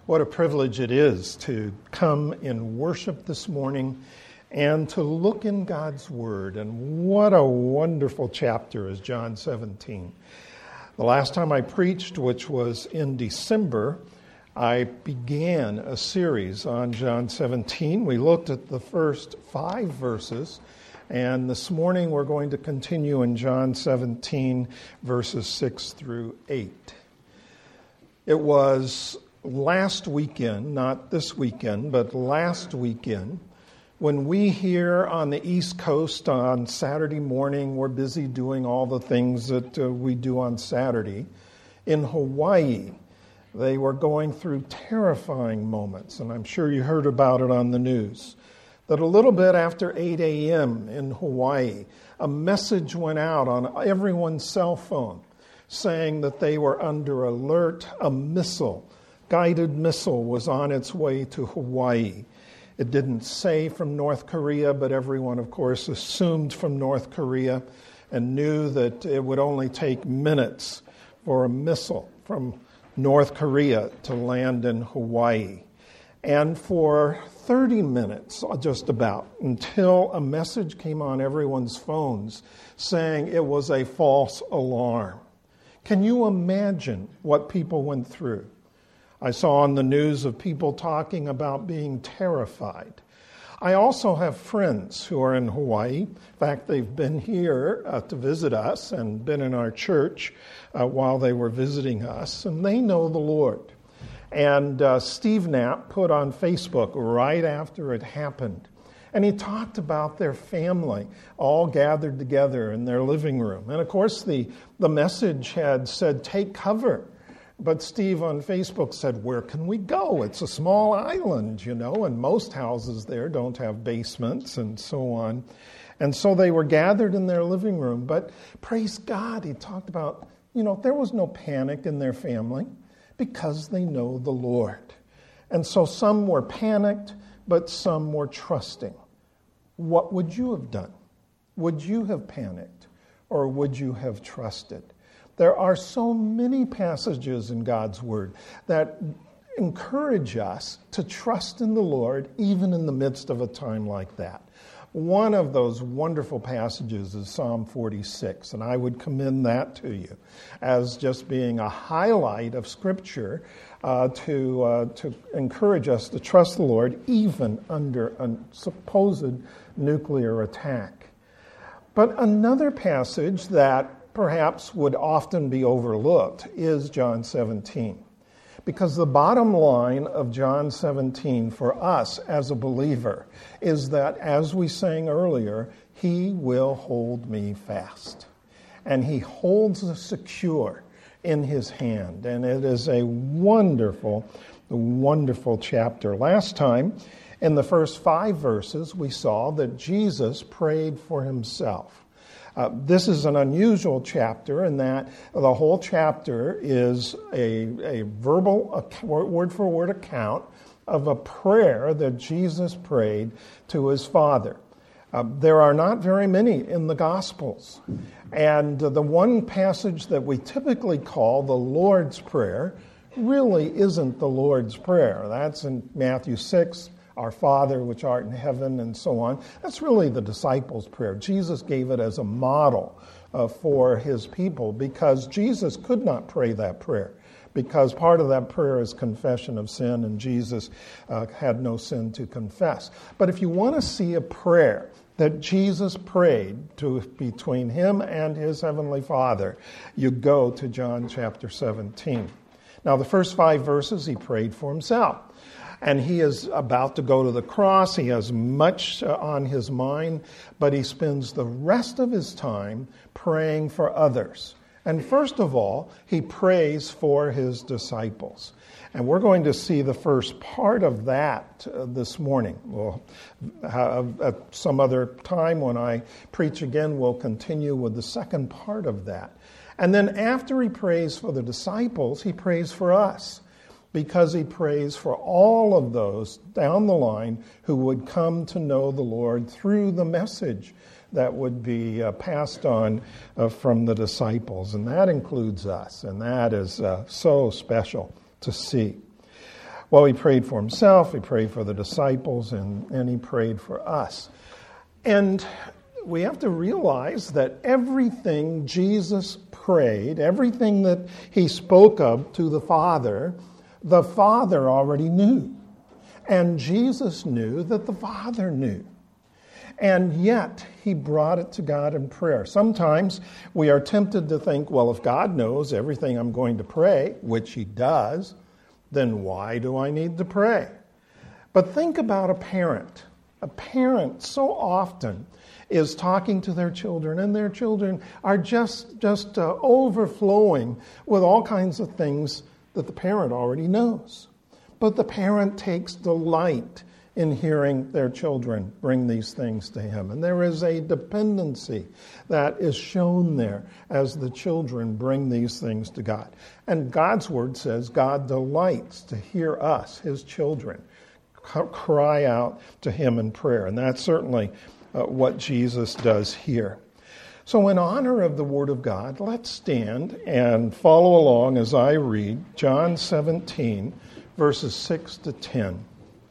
What a privilege it is to come in worship this morning and to look in God's Word. And what a wonderful chapter is John 17. The last time I preached, which was in December, I began a series on John 17. We looked at the first 5 verses, and this morning we're going to continue in John 17, verses 6 through 8. It was last weekend, not this weekend, but last weekend, when we here on the East Coast on Saturday morning, we're busy doing all the things that we do on Saturday. In Hawaii, they were going through terrifying moments, and I'm sure you heard about it on the news, that a little bit after 8 a.m. in Hawaii, a message went out on everyone's cell phone saying that they were under alert. A guided missile was on its way to Hawaii. It didn't say from North Korea, but everyone, of course, assumed from North Korea and knew that it would only take minutes for a missile from North Korea to land in Hawaii. And for 30 minutes, just about, until a message came on everyone's phones saying it was a false alarm. Can you imagine what people went through? I saw on the news of people talking about being terrified. I also have friends who are in Hawaii. In fact, they've been here to visit us and been in our church while they were visiting us, and they know the Lord. And Steve Knapp put on Facebook right after it happened, and he talked about their family all gathered together in their living room. And of course, the message had said, "Take cover." But Steve on Facebook said, "Where can we go? It's a small island, and most houses there don't have basements and so on." And so they were gathered in their living room. But praise God, he talked about, there was no panic in their family because they know the Lord. And so some were panicked, but some were trusting. What would you have done? Would you have panicked, or would you have trusted? There are so many passages in God's Word that encourage us to trust in the Lord even in the midst of a time like that. One of those wonderful passages is Psalm 46, and I would commend that to you as just being a highlight of Scripture to encourage us to trust the Lord even under a supposed nuclear attack. But another passage that perhaps would often be overlooked is John 17. Because the bottom line of John 17 for us as a believer is that, as we sang earlier, He will hold me fast. And He holds us secure in His hand. And it is a wonderful, wonderful chapter. Last time, in the first 5 verses, we saw that Jesus prayed for Himself. This is an unusual chapter in that the whole chapter is a verbal, word-for-word account of a prayer that Jesus prayed to His Father. There are not very many in the Gospels. And the one passage that we typically call the Lord's Prayer really isn't the Lord's Prayer. That's in Matthew 6. Our Father, which art in heaven, and so on. That's really the disciples' prayer. Jesus gave it as a model for His people because Jesus could not pray that prayer because part of that prayer is confession of sin, and Jesus had no sin to confess. But if you want to see a prayer that Jesus prayed between Him and His Heavenly Father, you go to John chapter 17. Now, the first 5 verses, He prayed for Himself. And He is about to go to the cross. He has much on His mind, but He spends the rest of His time praying for others. And first of all, He prays for His disciples. And we're going to see the first part of that this morning. At some other time when I preach again, we'll continue with the second part of that. And then after He prays for the disciples, He prays for us, because He prays for all of those down the line who would come to know the Lord through the message that would be passed on from the disciples. And that includes us, and that is so special to see. Well, he prayed for himself, he prayed for the disciples, and he prayed for us. And we have to realize that everything Jesus prayed, everything that he spoke of to the Father already knew. And Jesus knew that the Father knew. And yet, he brought it to God in prayer. Sometimes we are tempted to think, well, if God knows everything I'm going to pray, which he does, then why do I need to pray? But think about a parent. A parent so often is talking to their children, and their children are just overflowing with all kinds of things that the parent already knows. But the parent takes delight in hearing their children bring these things to him. And there is a dependency that is shown there as the children bring these things to God. And God's word says God delights to hear us, his children, cry out to him in prayer. And that's certainly what Jesus does here. So in honor of the word of God, let's stand and follow along as I read John 17, verses 6 to 10.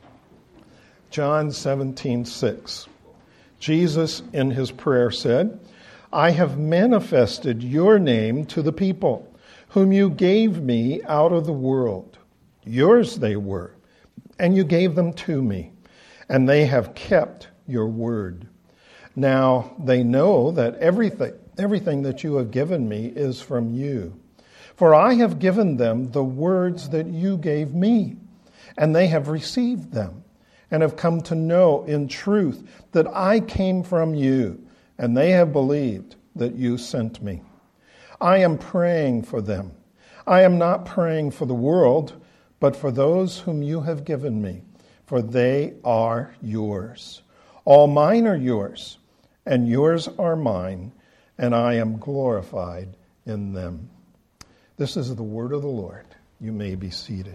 John 17:6. Jesus in his prayer said, I have manifested your name to the people, whom you gave me out of the world. Yours they were, and you gave them to me, and they have kept your word. Now they know that everything that you have given me is from you. For I have given them the words that you gave me, and they have received them, and have come to know in truth that I came from you, and they have believed that you sent me. I am praying for them. I am not praying for the world, but for those whom you have given me, for they are yours. All mine are yours, and yours are mine, and I am glorified in them. This is the word of the Lord. You may be seated.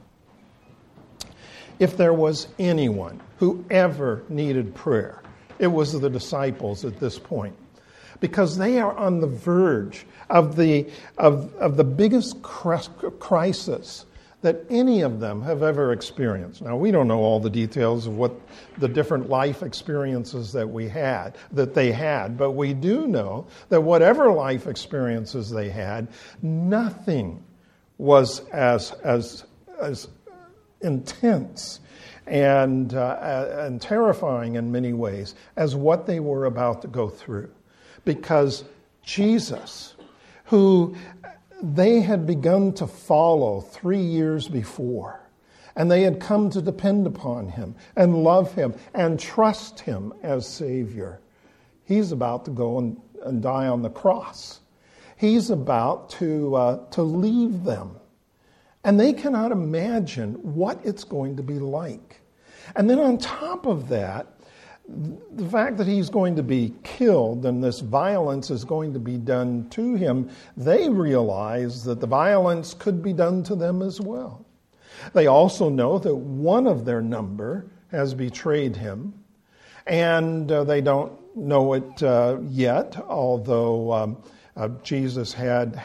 If there was anyone who ever needed prayer, it was the disciples at this point, because they are on the verge of the biggest crisis that any of them have ever experienced. Now, we don't know all the details of what the different life experiences that they had, but we do know that whatever life experiences they had, nothing was as intense and terrifying in many ways as what they were about to go through. Because Jesus, who they had begun to follow 3 years before, and they had come to depend upon him and love him and trust him as Savior, he's about to go and die on the cross. He's about to leave them. And they cannot imagine what it's going to be like. And then on top of that, the fact that he's going to be killed and this violence is going to be done to him, they realize that the violence could be done to them as well. They also know that one of their number has betrayed him, and they don't know it yet, although Jesus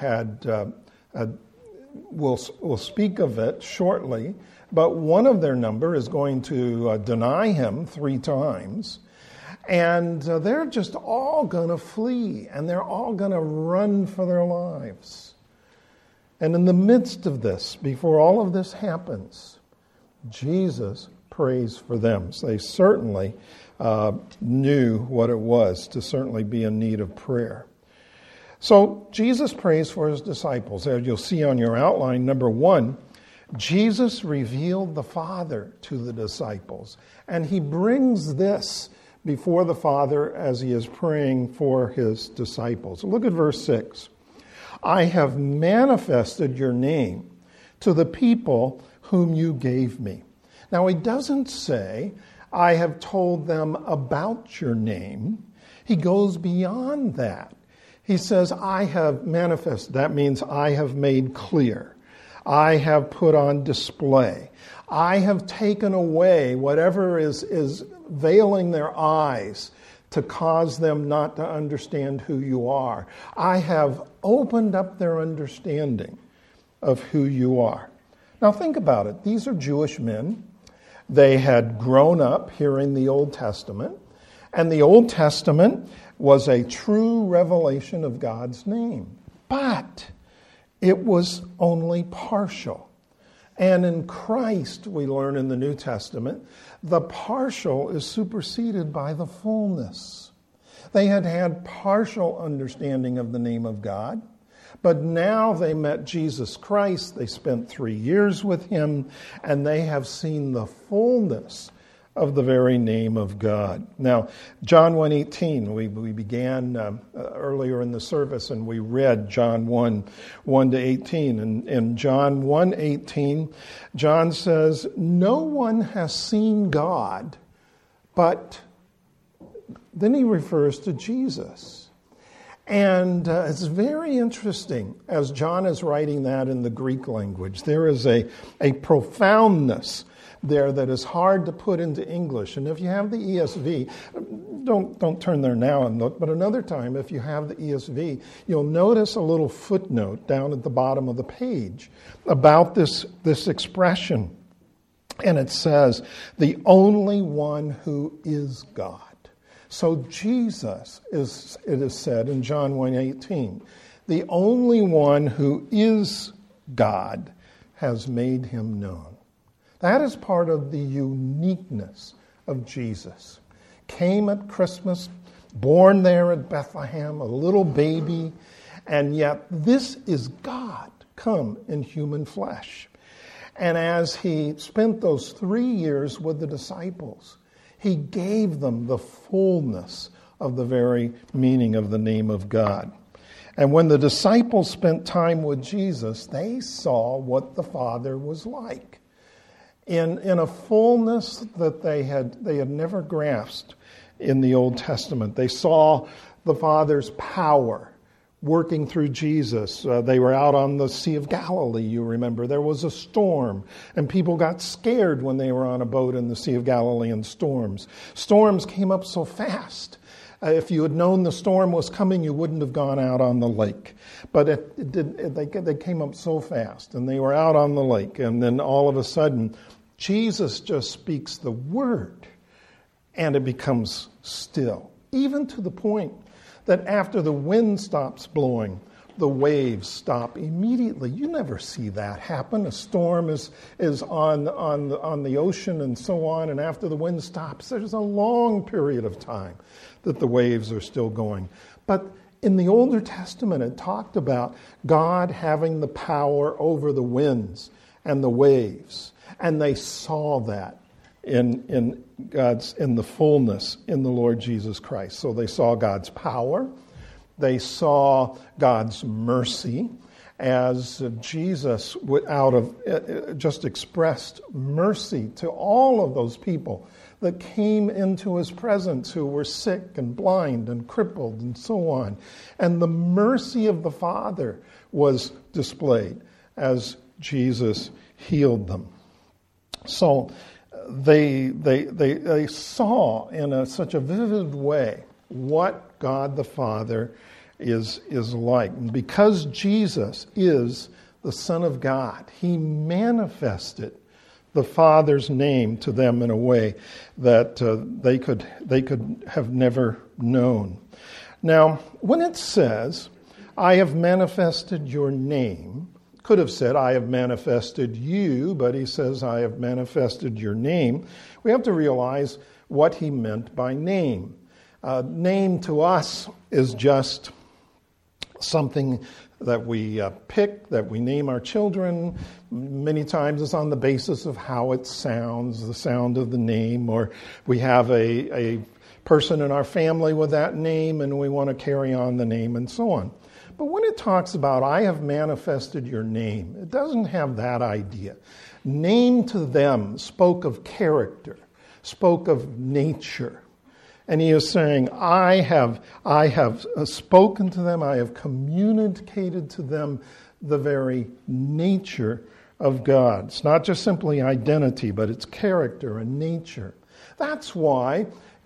we'll speak of it shortly, but one of their number is going to deny him 3 times, and they're just all going to flee, and they're all going to run for their lives. And in the midst of this, before all of this happens, Jesus prays for them. So they certainly knew what it was to certainly be in need of prayer. So Jesus prays for his disciples. As you'll see on your outline, number 1, Jesus revealed the Father to the disciples. And he brings this before the Father as he is praying for his disciples. Look at verse 6. I have manifested your name to the people whom you gave me. Now he doesn't say, I have told them about your name. He goes beyond that. He says, I have manifested. That means I have made clear. I have put on display. I have taken away whatever is veiling their eyes to cause them not to understand who you are. I have opened up their understanding of who you are. Now think about it. These are Jewish men. They had grown up hearing the Old Testament, and the Old Testament was a true revelation of God's name. But it was only partial. And in Christ, we learn in the New Testament, the partial is superseded by the fullness. They had had partial understanding of the name of God, but now they met Jesus Christ. They spent 3 years with him, and they have seen the fullness of the very name of God. Now, John 1:18, we began earlier in the service, and we read John 1:1-18. And in John 1:18, John says, "No one has seen God," but then he refers to Jesus. And it's very interesting, as John is writing that in the Greek language. There is a profoundness there that is hard to put into English. And if you have the ESV, don't turn there now and look, but another time, if you have the ESV, you'll notice a little footnote down at the bottom of the page about this expression. And it says, "the only one who is God." So Jesus, it is said in John 1:18, the only one who is God has made him known. That is part of the uniqueness of Jesus. Came at Christmas, born there at Bethlehem, a little baby, and yet this is God come in human flesh. And as he spent those 3 years with the disciples, he gave them the fullness of the very meaning of the name of God. And when the disciples spent time with Jesus, they saw what the Father was like in a fullness that they had never grasped in the Old Testament. They saw the Father's power working through Jesus. They were out on the Sea of Galilee, you remember. There was a storm, and people got scared when they were on a boat in the Sea of Galilee in storms. Storms came up so fast. If you had known the storm was coming, you wouldn't have gone out on the lake. But they came up so fast, and they were out on the lake, and then all of a sudden, Jesus just speaks the word, and it becomes still, even to the point that after the wind stops blowing, the waves stop immediately. You never see that happen. A storm is on the ocean and so on, and after the wind stops, there's a long period of time that the waves are still going. But in the Older Testament, it talked about God having the power over the winds and the waves, and they saw that in the fullness in the Lord Jesus Christ. So they saw God's power. They saw God's mercy as Jesus just expressed mercy to all of those people that came into his presence who were sick and blind and crippled and so on. And the mercy of the Father was displayed as Jesus healed them. So they saw in such a vivid way what God the Father is like. And because Jesus is the Son of God, he manifested the Father's name to them in a way that they could have never known. Now, when it says, "I have manifested your name," could have said, "I have manifested you," but he says, "I have manifested your name." We have to realize what he meant by name. Name to us is just something that we pick, that we name our children. Many times it's on the basis of how it sounds, the sound of the name, or we have a person in our family with that name and we want to carry on the name and so on. But when it talks about, "I have manifested your name," it doesn't have that idea. Name to them spoke of character, spoke of nature. And he is saying, I have spoken to them, I have communicated to them the very nature of God. It's not just simply identity, but it's character and nature. That's why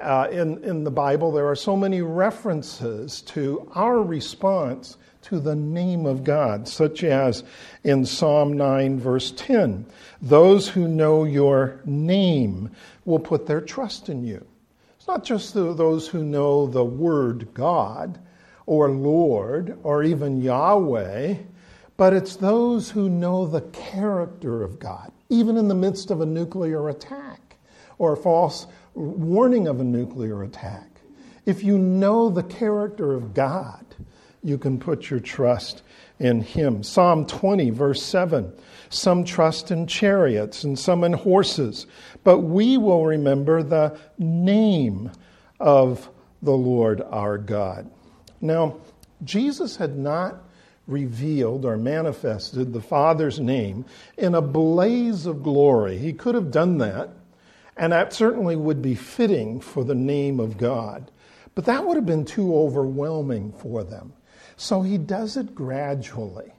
In the Bible, there are so many references to our response to the name of God, such as in Psalm 9, verse 10, those who know your name will put their trust in you. It's not just those who know the word God or Lord or even Yahweh, but it's those who know the character of God, even in the midst of a nuclear attack or a false warning of a nuclear attack. If you know the character of God, you can put your trust in Him. Psalm 20, verse 7, some trust in chariots and some in horses, but we will remember the name of the Lord our God. Now, Jesus had not revealed or manifested the Father's name in a blaze of glory. He could have done that, and that certainly would be fitting for the name of God. But that would have been too overwhelming for them. So he does it gradually,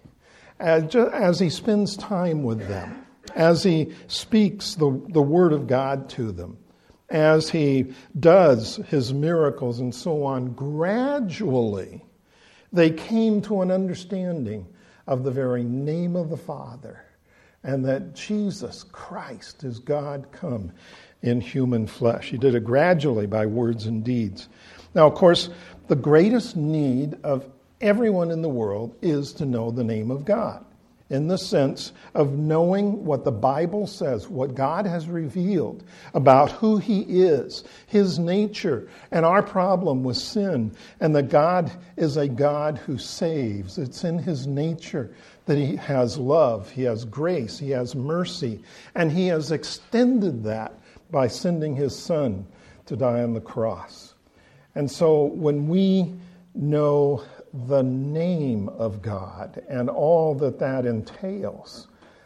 as he spends time with them, as he speaks the word of God to them, as he does his miracles and so on. Gradually, they came to an understanding of the very name of the Father, and that Jesus Christ is God come in human flesh. He did it gradually by words and deeds. Now, of course, the greatest need of everyone in the world is to know the name of God, in the sense of knowing what the Bible says, what God has revealed about who He is, His nature, and our problem with sin, and that God is a God who saves. It's in His nature that He has love, He has grace, He has mercy, and He has extended that by sending His Son to die on the cross. And so when we know the name of God and all that that entails,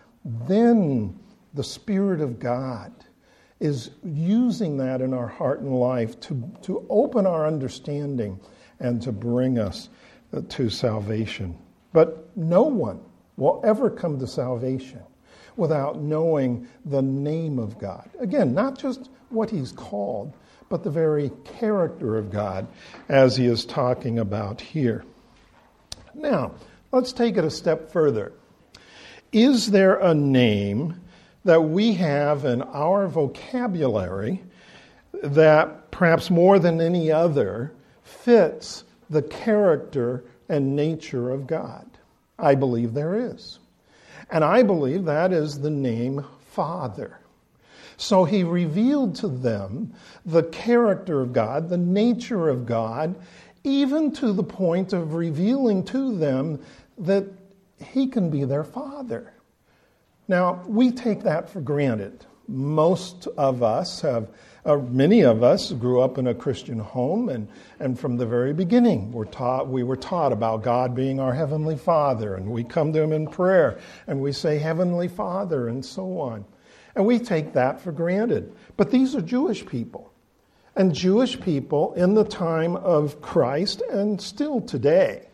then the Spirit of God is using that in our heart and life to open our understanding and to bring us to salvation. But no one will ever come to salvation without knowing the name of God. Again, not just what He's called, but the very character of God as He is talking about here. Now, let's take it a step further. Is there a name that we have in our vocabulary that perhaps more than any other fits the character and nature of God? I believe there is. And I believe that is the name Father. So He revealed to them the character of God, the nature of God, even to the point of revealing to them that He can be their Father. Now, we take that for granted. Most of us many of us grew up in a Christian home, and from the very beginning we were taught about God being our Heavenly Father, and we come to Him in prayer, and we say, Heavenly Father, and so on. And we take that for granted. But these are Jewish people. And Jewish people in the time of Christ and still today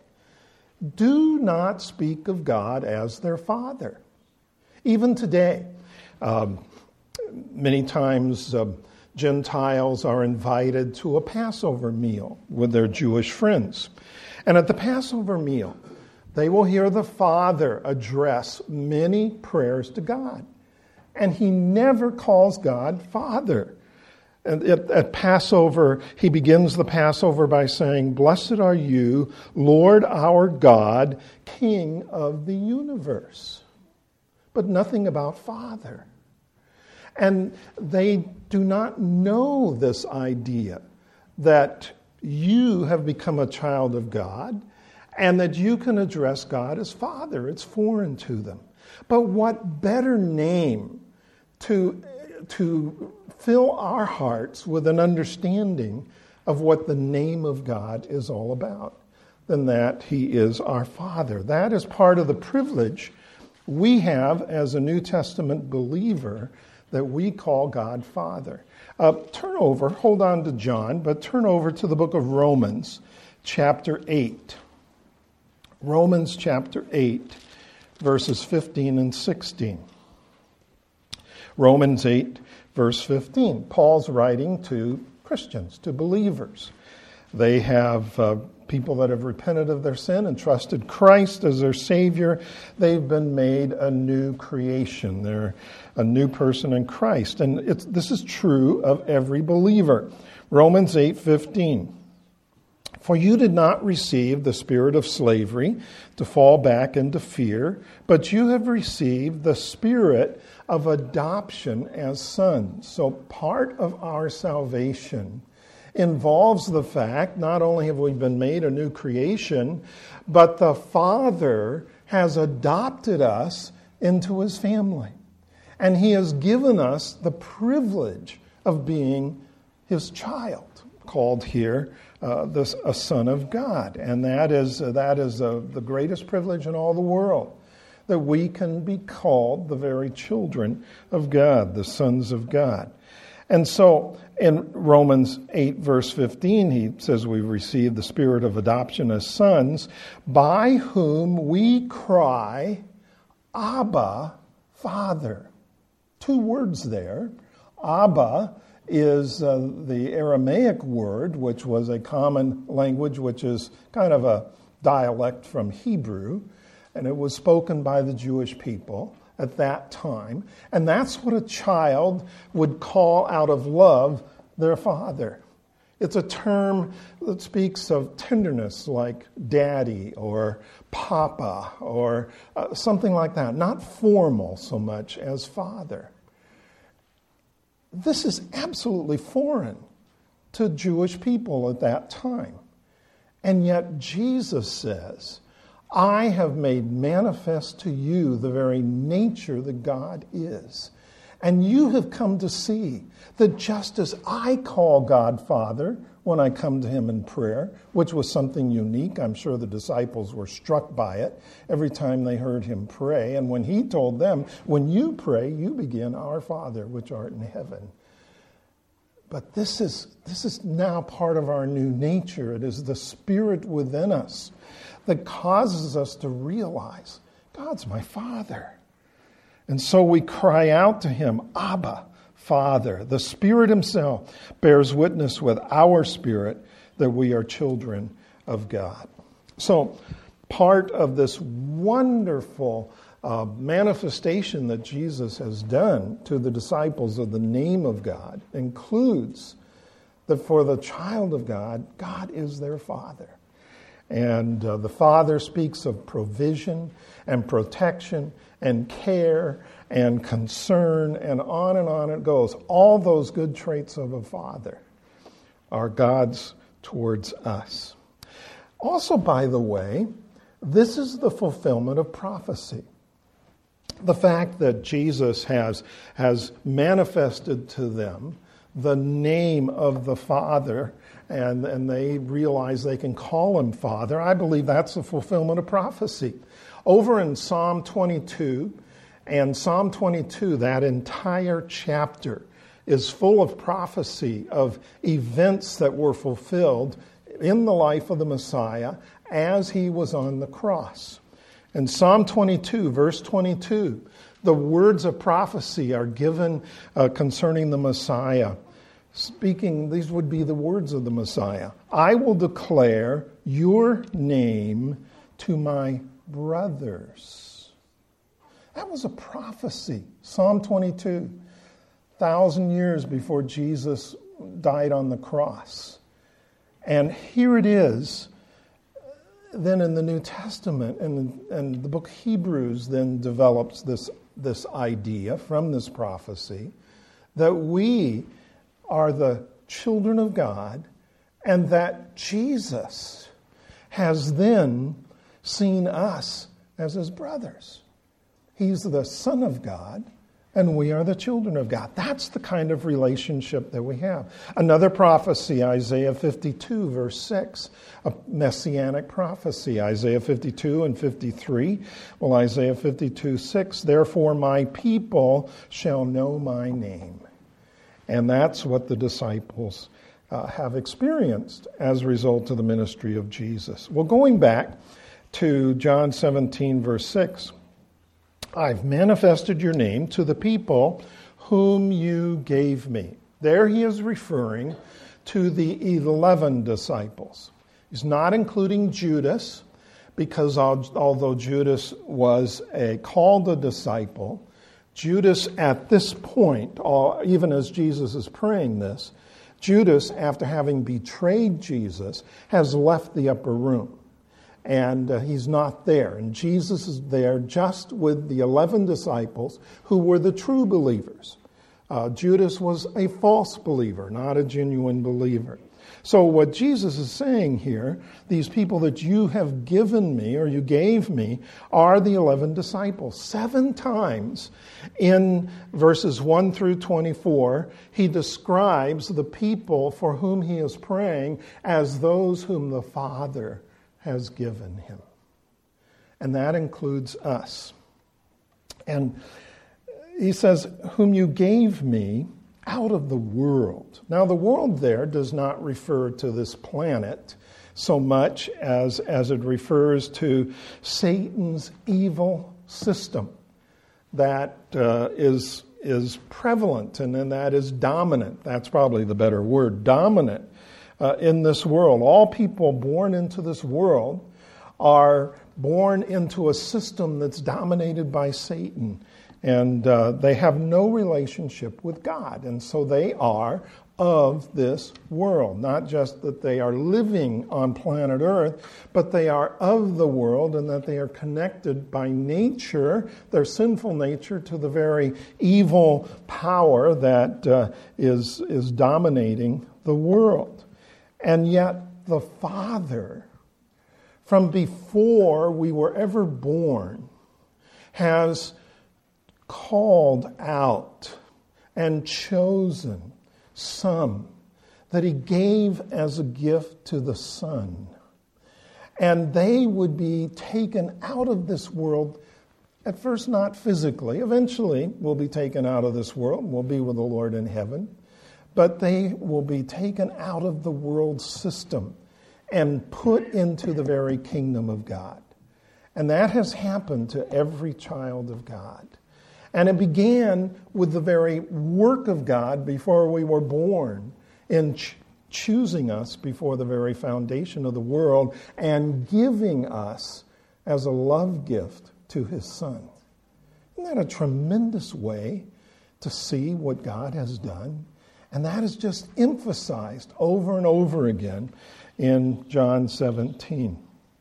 do not speak of God as their Father. Even today, many times Gentiles are invited to a Passover meal with their Jewish friends. And at the Passover meal, they will hear the Father address many prayers to God. And He never calls God Father. And at Passover, He begins the Passover by saying, Blessed are you, Lord our God, King of the universe. But nothing about Father. And they do not know this idea that you have become a child of God and that you can address God as Father. It's foreign to them. But what better name to fill our hearts with an understanding of what the name of God is all about than that He is our Father. That is part of the privilege we have as a New Testament believer, that we call God Father. Hold on to John, but turn over to the book of Romans, chapter 8. Romans chapter 8, verses 15 and 16. Romans 8, verse 15. Paul's writing to Christians, to believers. They have people that have repented of their sin and trusted Christ as their Savior. They've been made a new creation. They're a new person in Christ. And this is true of every believer. Romans 8:15. For you did not receive the spirit of slavery to fall back into fear, but you have received the spirit of adoption as sons. So part of our salvation involves the fact not only have we been made a new creation, but the Father has adopted us into his family. And he has given us the privilege of being his child, called here a son of God. And that is the greatest privilege in all the world, that we can be called the very children of God, the sons of God. And so in Romans 8, verse 15, he says we receive the spirit of adoption as sons, by whom we cry, Abba, Father. 2 words there. Abba is the Aramaic word, which was a common language, which is kind of a dialect from Hebrew, and it was spoken by the Jewish people at that time. And that's what a child would call out of love their father. It's a term that speaks of tenderness, like daddy or papa or something like that, not formal so much as father. This is absolutely foreign to Jewish people at that time. And yet Jesus says, I have made manifest to you the very nature that God is. And you have come to see that just as I call God Father when I come to him in prayer, which was something unique, I'm sure the disciples were struck by it every time they heard him pray. And when he told them, when you pray, you begin, Our Father, which art in heaven. But this is now part of our new nature. It is the Spirit within us that causes us to realize, God's my Father. And so we cry out to him, Abba, Father. The Spirit himself bears witness with our spirit that we are children of God. So part of this wonderful manifestation that Jesus has done to the disciples of the name of God includes that for the child of God, God is their Father. And the Father speaks of provision and protection and care and concern, and on it goes. All those good traits of a father are God's towards us. Also, by the way, this is the fulfillment of prophecy. The fact that Jesus has manifested to them the name of the Father, and they realize they can call him Father, I believe that's the fulfillment of prophecy. Over in Psalm 22, and Psalm 22, that entire chapter is full of prophecy of events that were fulfilled in the life of the Messiah as he was on the cross. In Psalm 22, verse 22, the words of prophecy are given concerning the Messiah. Speaking, these would be the words of the Messiah. I will declare your name to my brothers. That was a prophecy. Psalm 22, 1,000 years before Jesus died on the cross. And here it is, then in the New Testament, and the book Hebrews then develops this idea from this prophecy that we are the children of God and that Jesus has then seen us as his brothers. He's the Son of God, and we are the children of God. That's the kind of relationship that we have. Another prophecy, Isaiah 52, verse 6, a messianic prophecy. Isaiah 52 and 53. Well, Isaiah 52, 6, therefore my people shall know my name. And that's what the disciples have experienced as a result of the ministry of Jesus. Well, going back to John 17, verse 6, I've manifested your name to the people whom you gave me. There he is referring to the 11 disciples. He's not including Judas, because although Judas was called a disciple, Judas at this point, even as Jesus is praying this, Judas, after having betrayed Jesus, has left the upper room. And he's not there. And Jesus is there just with the 11 disciples who were the true believers. Judas was a false believer, not a genuine believer. So what Jesus is saying here, these people that you have given me, or you gave me, are the 11 disciples. 7 times in verses 1 through 24, he describes the people for whom he is praying as those whom the Father has given him. And that includes us. And he says, whom you gave me out of the world. Now, the world there does not refer to this planet so much as it refers to Satan's evil system that is prevalent and that is dominant. That's probably the better word, dominant in this world. All people born into this world are born into a system that's dominated by Satan. And they have no relationship with God. And so they are of this world. Not just that they are living on planet Earth, but they are of the world, and that they are connected by nature, their sinful nature, to the very evil power that is dominating the world. And yet the Father, from before we were ever born, has called out and chosen some that he gave as a gift to the Son. And they would be taken out of this world, at first not physically. Eventually will be taken out of this world. We'll be with the Lord in heaven. But they will be taken out of the world system and put into the very kingdom of God. And that has happened to every child of God. And it began with the very work of God before we were born, in choosing us before the very foundation of the world and giving us as a love gift to his Son. Isn't that a tremendous way to see what God has done? And that is just emphasized over and over again in John 17.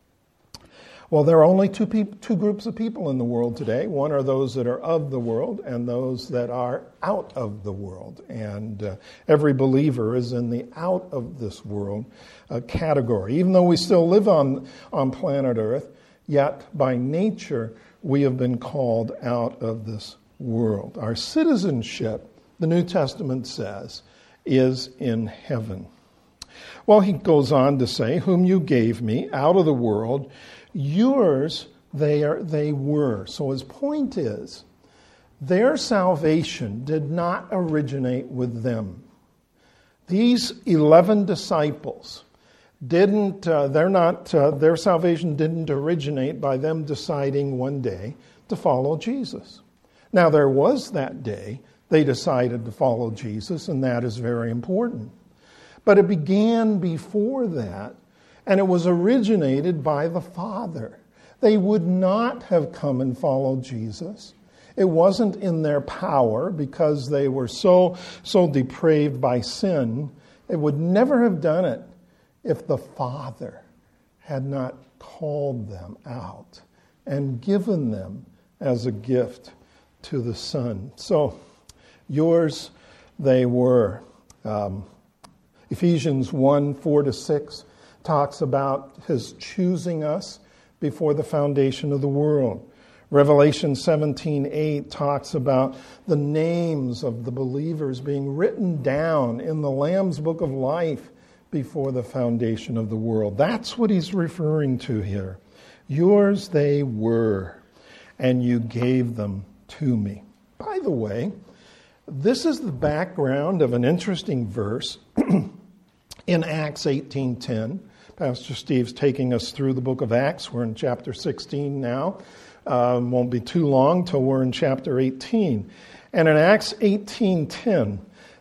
Well, there are only two groups of people in the world today. One are those that are of the world and those that are out of the world. And every believer is in the out of this world category. Even though we still live on planet Earth, yet by nature we have been called out of this world. Our citizenship, the New Testament says, is in heaven. Well, he goes on to say, whom you gave me out of the world, yours they were. So his point is, their salvation did not originate with them. These 11 disciples their salvation didn't originate by them deciding one day to follow Jesus. Now, there was that day they decided to follow Jesus, and that is very important. But it began before that, and it was originated by the Father. They would not have come and followed Jesus. It wasn't in their power because they were so depraved by sin. They would never have done it if the Father had not called them out and given them as a gift to the Son. So, yours they were. Ephesians 1:4-6 talks about his choosing us before the foundation of the world. Revelation 17:8 talks about the names of the believers being written down in the Lamb's Book of Life before the foundation of the world. That's what he's referring to here. Yours they were, and you gave them to me. By the way, this is the background of an interesting verse in Acts 18:10. Pastor Steve's taking us through the book of Acts. We're in chapter 16 now. Won't be too long till we're in chapter 18. And in Acts 18:10,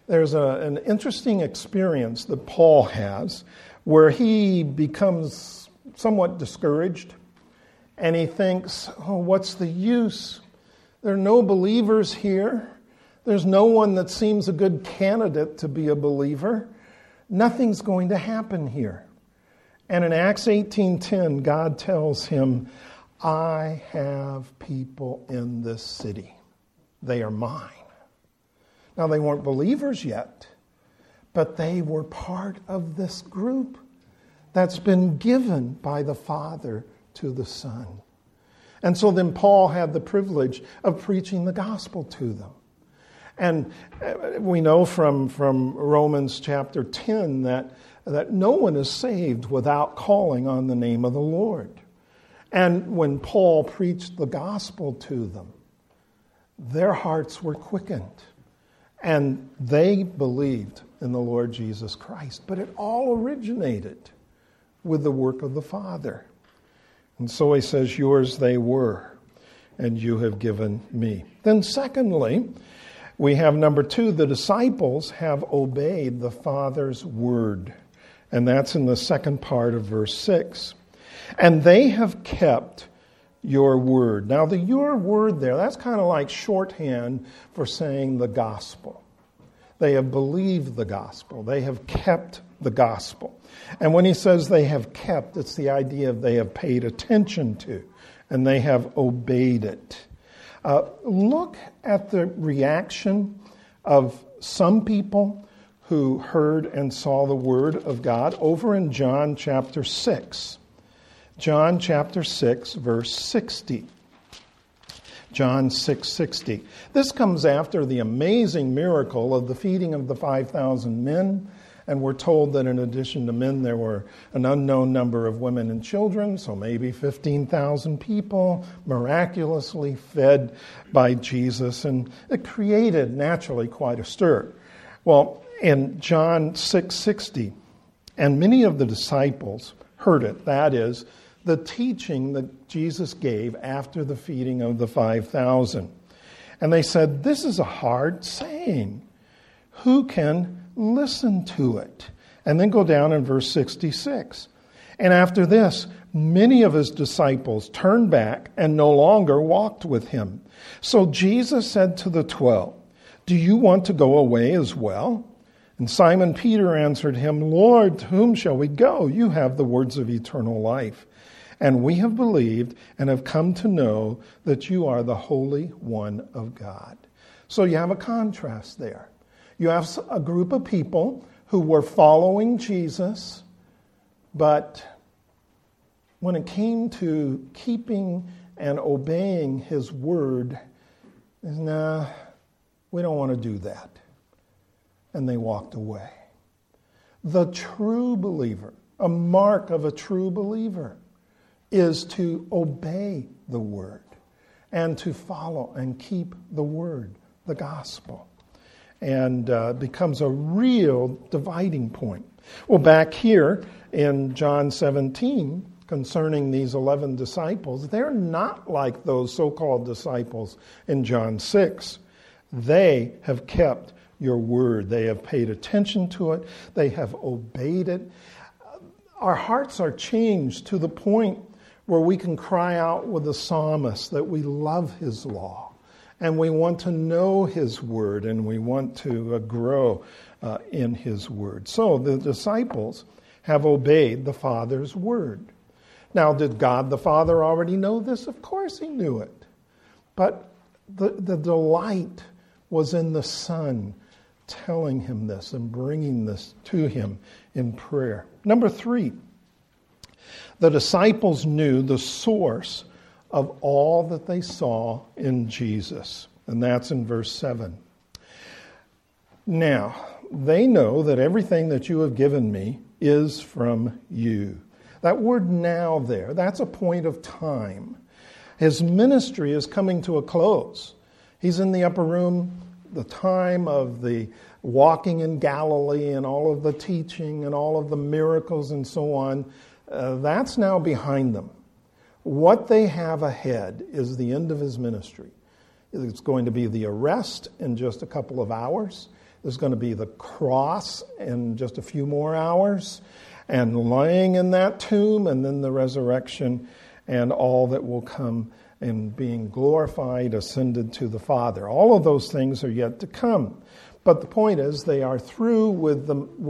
there's an interesting experience that Paul has where he becomes somewhat discouraged, and he thinks, oh, what's the use? There are no believers here. There's no one that seems a good candidate to be a believer. Nothing's going to happen here. And in Acts 18:10, God tells him, I have people in this city. They are mine. Now, they weren't believers yet, but they were part of this group that's been given by the Father to the Son. And so then Paul had the privilege of preaching the gospel to them. And we know from Romans chapter 10 that no one is saved without calling on the name of the Lord. And when Paul preached the gospel to them, their hearts were quickened. And they believed in the Lord Jesus Christ. But it all originated with the work of the Father. And so he says, yours they were, and you have given me. Then secondly, we have number 2, the disciples have obeyed the Father's word. And that's in the second part of verse 6. And they have kept your word. Now, the your word there, that's kind of like shorthand for saying the gospel. They have believed the gospel. They have kept the gospel. And when he says they have kept, it's the idea of they have paid attention to, and they have obeyed it. Look at the reaction of some people who heard and saw the word of God over in John chapter 6. John chapter 6, verse 60. John 6:60. This comes after the amazing miracle of the feeding of the 5,000 men. And we're told that in addition to men, there were an unknown number of women and children, so maybe 15,000 people miraculously fed by Jesus. And it created, naturally, quite a stir. Well, in John 6:60, and many of the disciples heard it. That is, the teaching that Jesus gave after the feeding of the 5,000. And they said, this is a hard saying. Who can listen to it? And then go down in verse 66. And after this, many of his disciples turned back and no longer walked with him. So Jesus said to the 12, do you want to go away as well? And Simon Peter answered him, Lord, to whom shall we go? You have the words of eternal life. And we have believed and have come to know that you are the Holy One of God. So you have a contrast there. You have a group of people who were following Jesus, but when it came to keeping and obeying his word, nah, we don't want to do that. And they walked away. The true believer, a mark of a true believer, is to obey the word and to follow and keep the word, the gospel. And becomes a real dividing point. Well, back here in John 17, concerning these 11 disciples, they're not like those so-called disciples in John 6. They have kept your word. They have paid attention to it. They have obeyed it. Our hearts are changed to the point where we can cry out with the psalmist that we love his law. And we want to know his word, and we want to grow in his word. So the disciples have obeyed the Father's word. Now, did God the Father already know this? Of course he knew it. But the delight was in the Son telling him this and bringing this to him in prayer. Number 3, the disciples knew the source of all that they saw in Jesus. And that's in verse 7. Now, they know that everything that you have given me is from you. That word now there, that's a point of time. His ministry is coming to a close. He's in the upper room, the time of the walking in Galilee and all of the teaching and all of the miracles and so on. That's now behind them. What they have ahead is the end of his ministry. It's going to be the arrest in just a couple of hours. There's going to be the cross in just a few more hours, and laying in that tomb, and then the resurrection, and all that will come in being glorified, ascended to the Father. All of those things are yet to come. But the point is, they are through with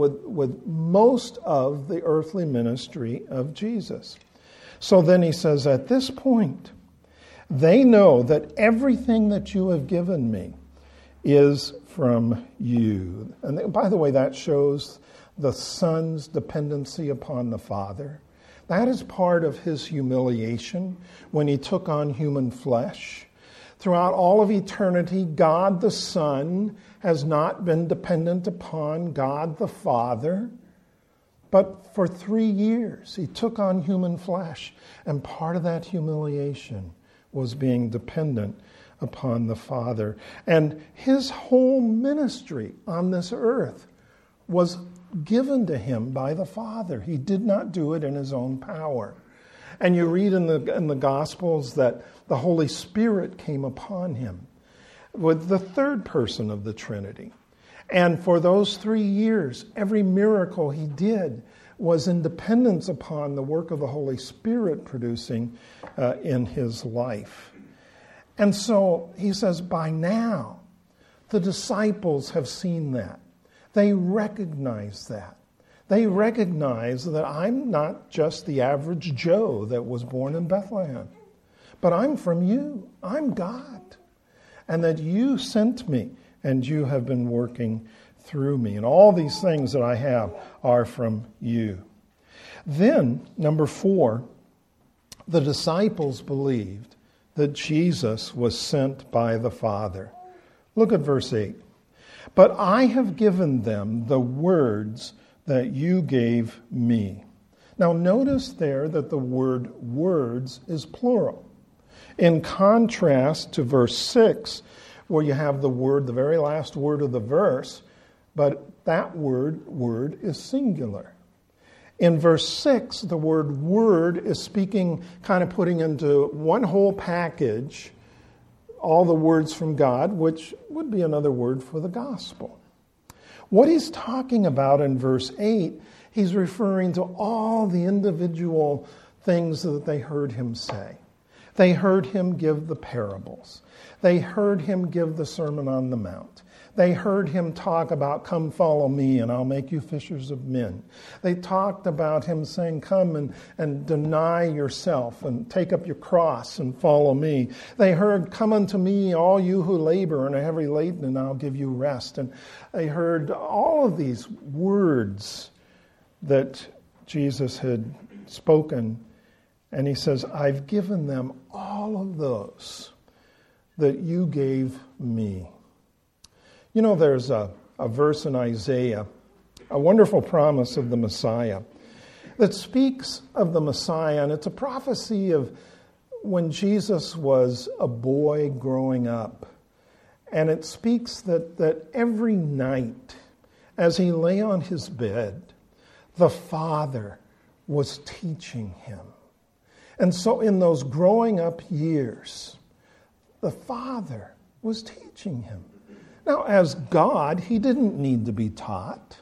most of the earthly ministry of Jesus. So then he says, at this point, they know that everything that you have given me is from you. And by the way, that shows the Son's dependency upon the Father. That is part of his humiliation when he took on human flesh. Throughout all of eternity, God the Son has not been dependent upon God the Father. But for 3 years, he took on human flesh. And part of that humiliation was being dependent upon the Father. And his whole ministry on this earth was given to him by the Father. He did not do it in his own power. And you read in the Gospels that the Holy Spirit came upon him with the third person of the Trinity. And for those 3 years, every miracle he did was in dependence upon the work of the Holy Spirit producing in his life. And so he says, by now, the disciples have seen that. They recognize that. They recognize that I'm not just the average Joe that was born in Bethlehem, but I'm from you. I'm God. And that you sent me, and you have been working through me. And all these things that I have are from you. Then, number 4, the disciples believed that Jesus was sent by the Father. Look at verse 8. But I have given them the words that you gave me. Now notice there that the word words is plural. In contrast to verse 6, where you have the word, the very last word of the verse, but that word is singular. In verse 6, the word word is speaking, kind of putting into one whole package all the words from God, which would be another word for the gospel. What he's talking about in verse 8, he's referring to all the individual things that they heard him say. They heard him give the parables. They heard him give the Sermon on the Mount. They heard him talk about, come follow me and I'll make you fishers of men. They talked about him saying, come and deny yourself and take up your cross and follow me. They heard, come unto me, all you who labor and are heavy laden, and I'll give you rest. And they heard all of these words that Jesus had spoken. And he says, I've given them all of those that you gave me. You know, there's a verse in Isaiah, a wonderful promise of the Messiah, that speaks of the Messiah, and it's a prophecy of when Jesus was a boy growing up. And it speaks that every night, as he lay on his bed, the Father was teaching him. And so in those growing up years, the Father was teaching him. Now, as God, he didn't need to be taught.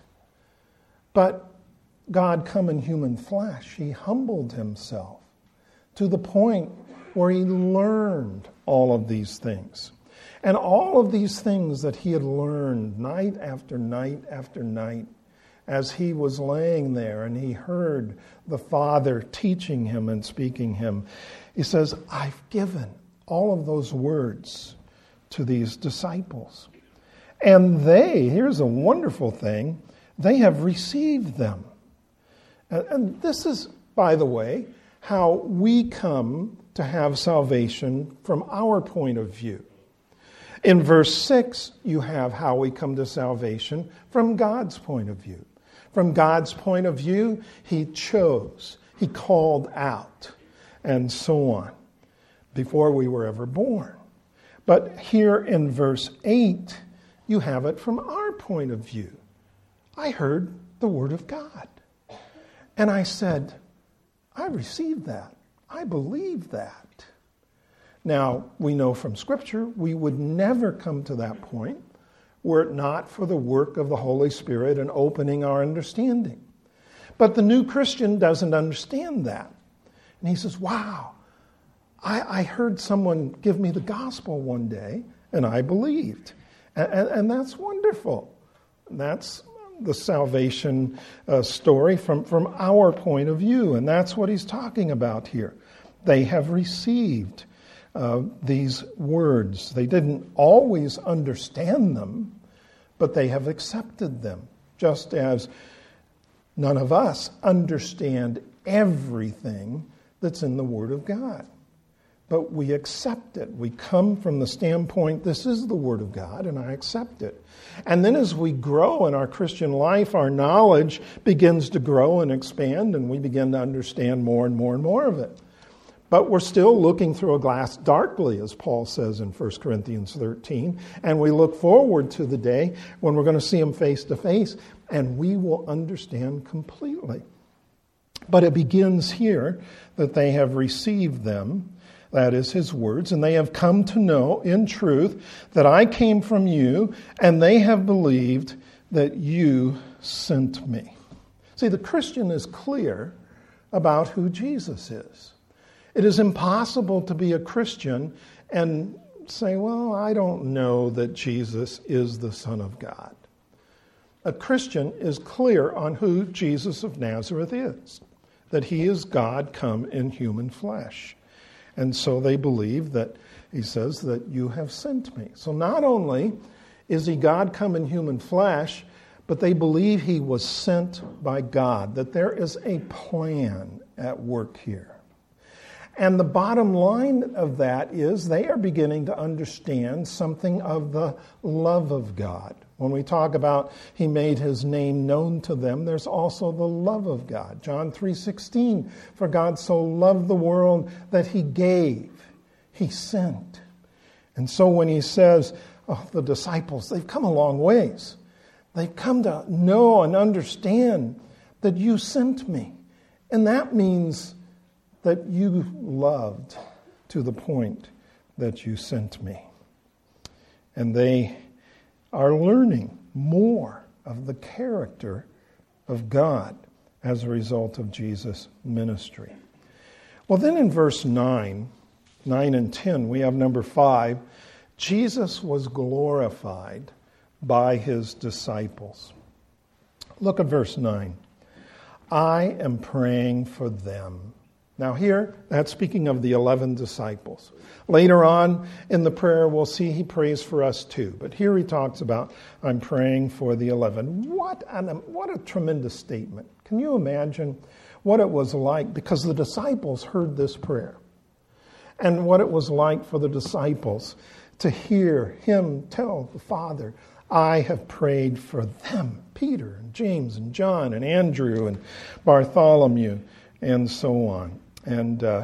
But God come in human flesh, he humbled himself to the point where he learned all of these things. And all of these things that he had learned night after night after night, as he was laying there and he heard the Father teaching him and speaking him, he says, I've given all of those words to these disciples. And they, here's a wonderful thing, they have received them. And this is, by the way, how we come to have salvation from our point of view. In verse 6, you have how we come to salvation from God's point of view. From God's point of view, he chose, he called out, and so on, before we were ever born. But here in verse 8, you have it from our point of view. I heard the word of God. And I said, I received that. I believe that. Now, we know from Scripture we would never come to that point were it not for the work of the Holy Spirit and opening our understanding. But the new Christian doesn't understand that. And he says, wow, I heard someone give me the gospel one day, and I believed. And that's wonderful. That's the salvation story from our point of view, and that's what he's talking about here. They have received these words. They didn't always understand them, but they have accepted them, just as none of us understand everything that's in the Word of God. But we accept it. We come from the standpoint, this is the Word of God, and I accept it. And then as we grow in our Christian life, our knowledge begins to grow and expand, and we begin to understand more and more and more of it. But we're still looking through a glass darkly, as Paul says in 1 Corinthians 13, and we look forward to the day when we're going to see him face to face, and we will understand completely. But it begins here that they have received them, that is his words, and they have come to know in truth that I came from you, and they have believed that you sent me. See, the Christian is clear about who Jesus is. It is impossible to be a Christian and say, well, I don't know that Jesus is the Son of God. A Christian is clear on who Jesus of Nazareth is, that he is God come in human flesh. And so they believe that, he says, that you have sent me. So not only is he God come in human flesh, but they believe he was sent by God, that there is a plan at work here. And the bottom line of that is they are beginning to understand something of the love of God. When we talk about he made his name known to them, there's also the love of God. John 3:16, for God so loved the world that he gave, he sent. And so when he says, the disciples, they've come a long ways. They've come to know and understand that you sent me. And that means that you loved to the point that you sent me. And they are learning more of the character of God as a result of Jesus' ministry. Well, then in verse 9 and 10, we have number 5, Jesus was glorified by his disciples. Look at verse 9. I am praying for them. Now here, that's speaking of the 11 disciples. Later on in the prayer, we'll see he prays for us too. But here he talks about, I'm praying for the 11. What a tremendous statement. Can you imagine what it was like? Because the disciples heard this prayer. And what it was like for the disciples to hear him tell the Father, I have prayed for them. Peter and James and John and Andrew and Bartholomew and so on. And they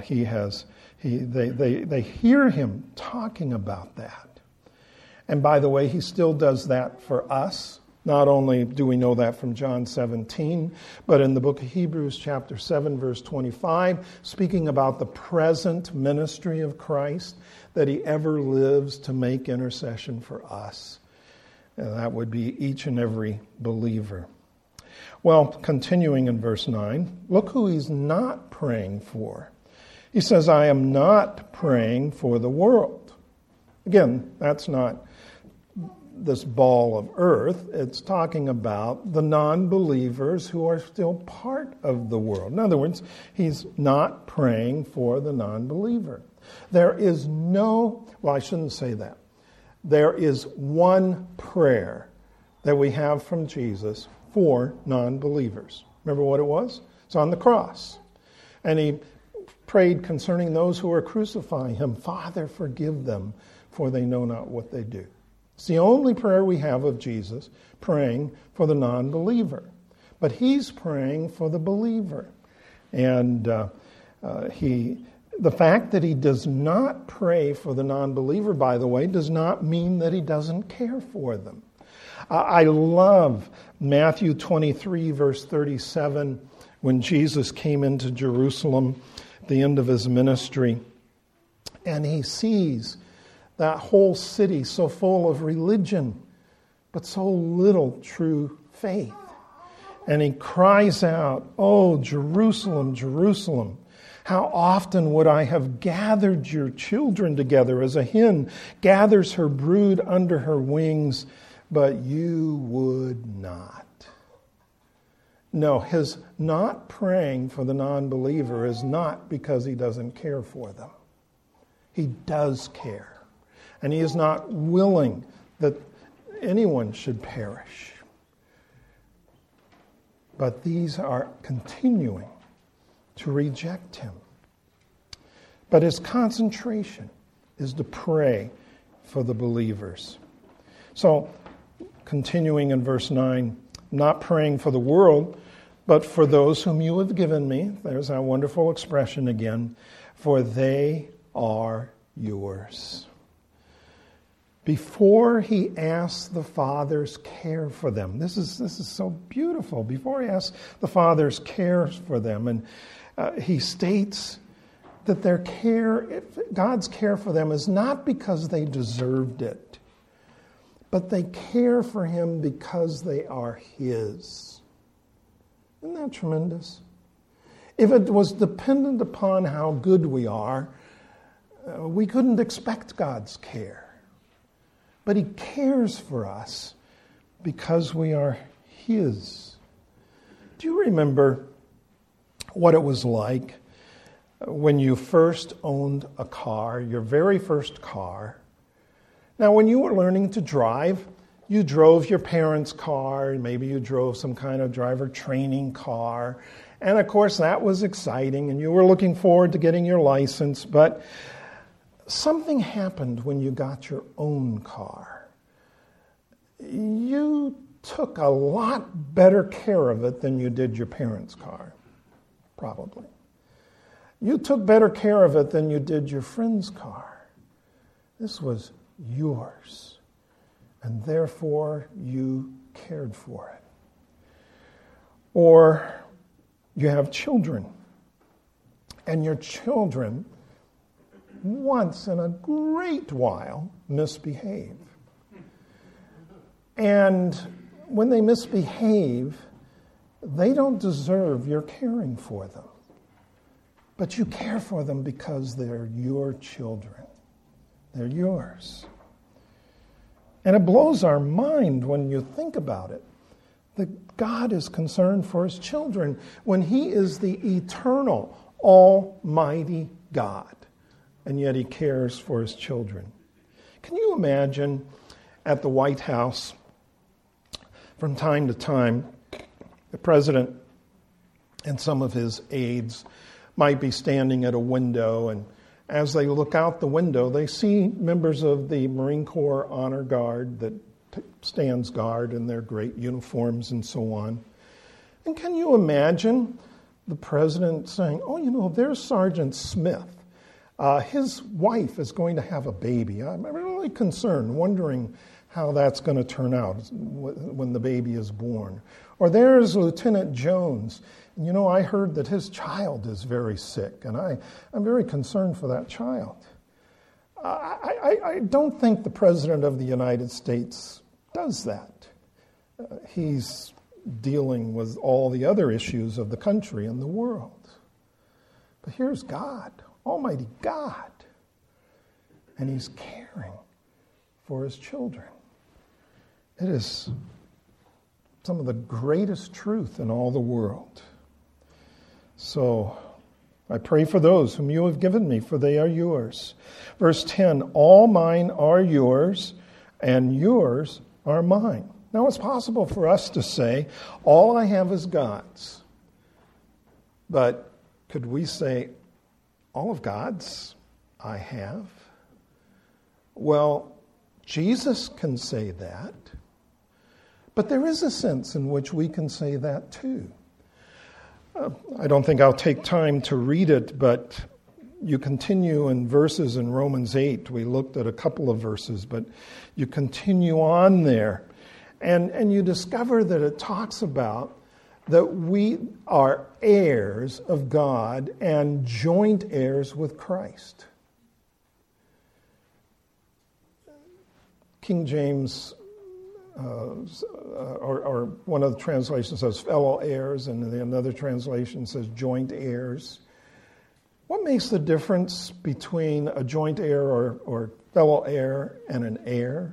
hear him talking about that. And by the way, he still does that for us. Not only do we know that from John 17, but in the book of Hebrews chapter 7, verse 25, speaking about the present ministry of Christ, that he ever lives to make intercession for us. And that would be each and every believer. Well, continuing in verse 9, look who he's not praying for. He says, I am not praying for the world. Again, that's not this ball of earth. It's talking about the non-believers who are still part of the world. In other words, he's not praying for the non-believer. There is I shouldn't say that. There is one prayer that we have from Jesus for non-believers. Remember what it was? It's on the cross. And he prayed concerning those who are crucifying him, Father, forgive them, for they know not what they do. It's the only prayer we have of Jesus praying for the non-believer. But he's praying for the believer. And the fact that he does not pray for the non-believer, by the way, does not mean that he doesn't care for them. I love Matthew 23, verse 37, when Jesus came into Jerusalem at the end of his ministry, and he sees that whole city so full of religion, but so little true faith. And he cries out, "Oh, Jerusalem, Jerusalem, how often would I have gathered your children together as a hen gathers her brood under her wings, but you would not." No, his not praying for the non-believer is not because he doesn't care for them. He does care. And he is not willing that anyone should perish. But these are continuing to reject him. But his concentration is to pray for the believers. So, continuing in verse 9, not praying for the world, but for those whom you have given me. There's our wonderful expression again. For they are yours. Before he asks the Father's care for them, this is so beautiful. Before he asks the Father's care for them, and he states that their care, God's care for them, is not because they deserved it, but they care for him because they are his. Isn't that tremendous? If it was dependent upon how good we are, we couldn't expect God's care. But he cares for us because we are his. Do you remember what it was like when you first owned a car, your very first car? Now, when you were learning to drive, you drove your parents' car, maybe you drove some kind of driver training car, and of course that was exciting, and you were looking forward to getting your license, but something happened when you got your own car. You took a lot better care of it than you did your parents' car, probably. You took better care of it than you did your friend's car. This was yours. And therefore, you cared for it. Or you have children, and your children, once in a great while, misbehave. And when they misbehave, they don't deserve your caring for them. But you care for them because they're your children. They're yours. And it blows our mind when you think about it, that God is concerned for his children when he is the eternal, almighty God, and yet he cares for his children. Can you imagine at the White House, from time to time, the president and some of his aides might be standing at a window, and as they look out the window, they see members of the Marine Corps Honor Guard that stands guard in their great uniforms and so on. And can you imagine the president saying, "Oh, there's Sergeant Smith. His wife is going to have a baby. I'm really concerned, wondering how that's going to turn out when the baby is born." Or there's Lieutenant Jones. I heard that his child is very sick, and I'm very concerned for that child. I don't think the President of the United States does that. He's dealing with all the other issues of the country and the world. But here's God, Almighty God, and he's caring for his children. It is some of the greatest truth in all the world. So I pray for those whom you have given me, for they are yours. Verse 10, all mine are yours, and yours are mine. Now it's possible for us to say, all I have is God's. But could we say, all of God's I have? Well, Jesus can say that, but there is a sense in which we can say that too. I don't think I'll take time to read it, but you continue in verses in Romans 8. We looked at a couple of verses, but you continue on there, and you discover that it talks about that we are heirs of God and joint heirs with Christ. King James or one of the translations says fellow heirs, and another translation says joint heirs. What makes the difference between a joint heir or fellow heir and an heir?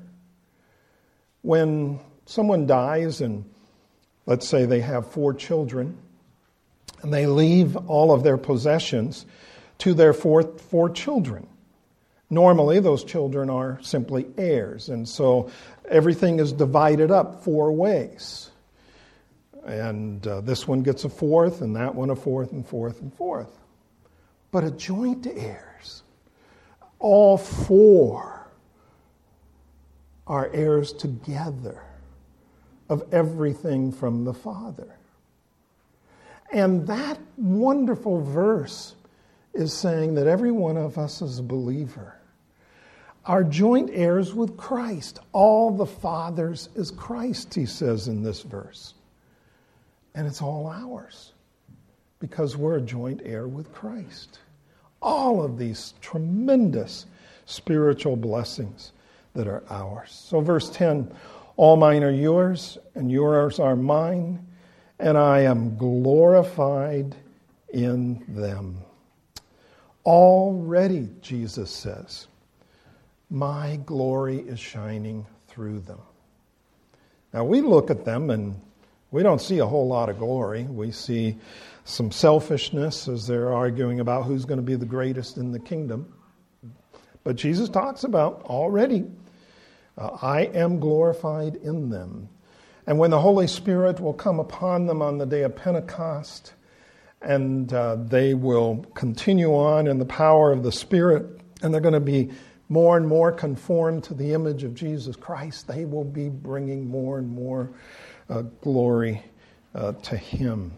When someone dies, and let's say they have 4 children, and they leave all of their possessions to their 4 children. Normally, those children are simply heirs, and so everything is divided up 4 ways. And this one gets a 4th, and that one a 4th, and 4th, and 4th. But a joint heirs, all 4 are heirs together of everything from the Father. And that wonderful verse is saying that every one of us is a believer are joint heirs with Christ. All the Father's is Christ, he says in this verse. And it's all ours because we're a joint heir with Christ. All of these tremendous spiritual blessings that are ours. So verse 10, all mine are yours, and yours are mine, and I am glorified in them. Already, Jesus says, my glory is shining through them. Now we look at them and we don't see a whole lot of glory. We see some selfishness as they're arguing about who's going to be the greatest in the kingdom. But Jesus talks about already, I am glorified in them. And when the Holy Spirit will come upon them on the day of Pentecost, and they will continue on in the power of the Spirit, and they're going to be more and more conformed to the image of Jesus Christ, they will be bringing more and more glory to Him.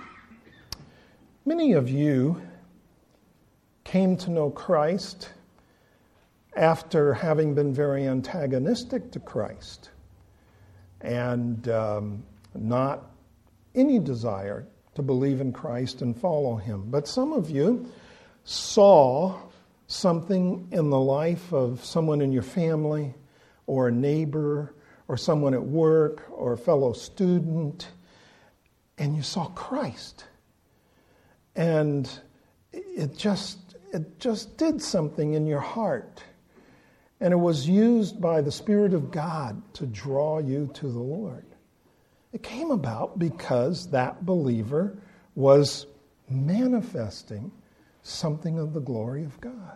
Many of you came to know Christ after having been very antagonistic to Christ and not any desire to believe in Christ and follow Him. But some of you saw something in the life of someone in your family or a neighbor or someone at work or a fellow student, and you saw Christ. And it just did something in your heart. And it was used by the Spirit of God to draw you to the Lord. It came about because that believer was manifesting something of the glory of God.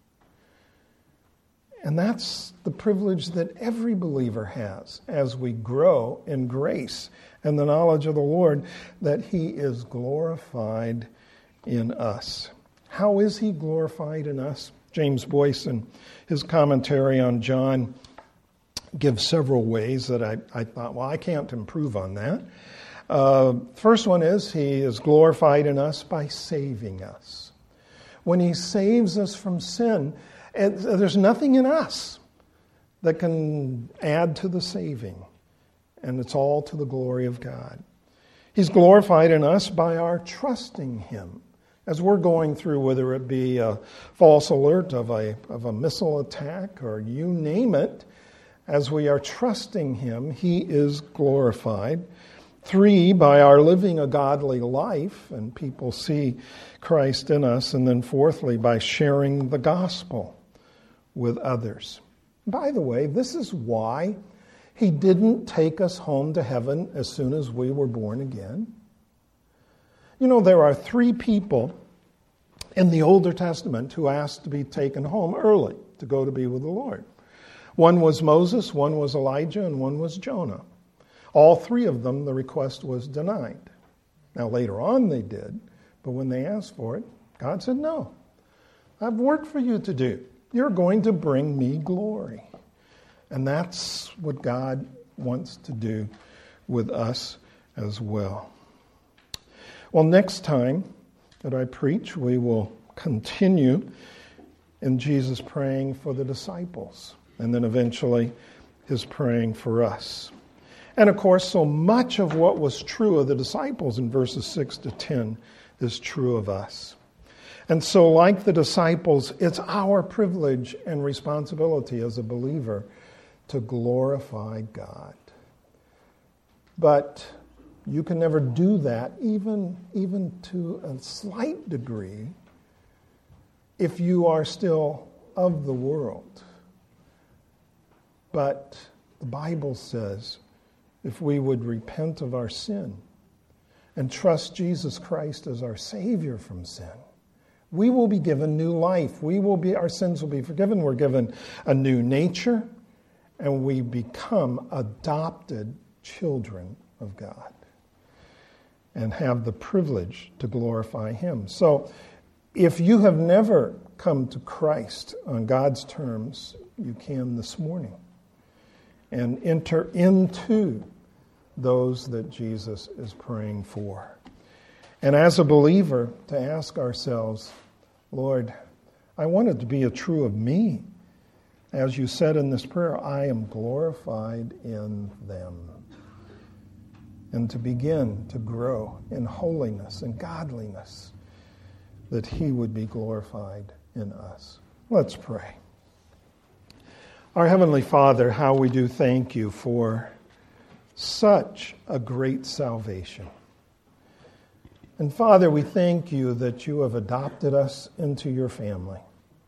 And that's the privilege that every believer has as we grow in grace and the knowledge of the Lord, that He is glorified in us. How is He glorified in us? James Boyce, in his commentary on John, gives several ways that I thought, well, I can't improve on that. First one is He is glorified in us by saving us. When He saves us from sin, there's nothing in us that can add to the saving, and it's all to the glory of God. He's glorified in us by our trusting Him. As we're going through, whether it be a false alert of a missile attack or you name it, as we are trusting Him, He is glorified. 3, by our living a godly life, and people see Christ in us. And then 4thly, by sharing the gospel with others. By the way, this is why He didn't take us home to heaven as soon as we were born again. You know, there are 3 people in the Older Testament who asked to be taken home early to go to be with the Lord. One was Moses, one was Elijah, and one was Jonah. All 3 of them, the request was denied. Now, later on they did, but when they asked for it, God said, no, I have work for you to do. You're going to bring me glory. And that's what God wants to do with us as well. Well, next time that I preach, we will continue in Jesus praying for the disciples, and then eventually His praying for us. And of course, so much of what was true of the disciples in verses 6 to 10 is true of us. And so, like the disciples, it's our privilege and responsibility as a believer to glorify God. But you can never do that, even to a slight degree, if you are still of the world. But the Bible says if we would repent of our sin and trust Jesus Christ as our Savior from sin, we will be given new life. Our sins will be forgiven. We're given a new nature, and we become adopted children of God and have the privilege to glorify Him. So if you have never come to Christ on God's terms, you can this morning and enter into those that Jesus is praying for. And as a believer, to ask ourselves, Lord, I want it to be true of me. As you said in this prayer, I am glorified in them. And to begin to grow in holiness and godliness, that He would be glorified in us. Let's pray. Our Heavenly Father, how we do thank You for such a great salvation. And Father, we thank You that You have adopted us into Your family.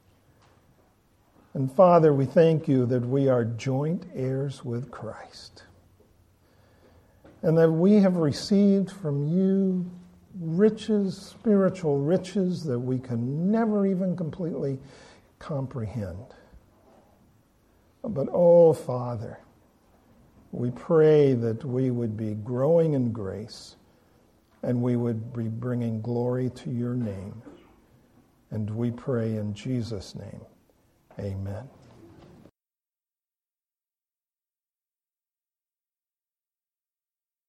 And Father, we thank You that we are joint heirs with Christ. And that we have received from You riches, spiritual riches that we can never even completely comprehend. But, oh, Father, we pray that we would be growing in grace and we would be bringing glory to Your name. And we pray in Jesus' name, amen.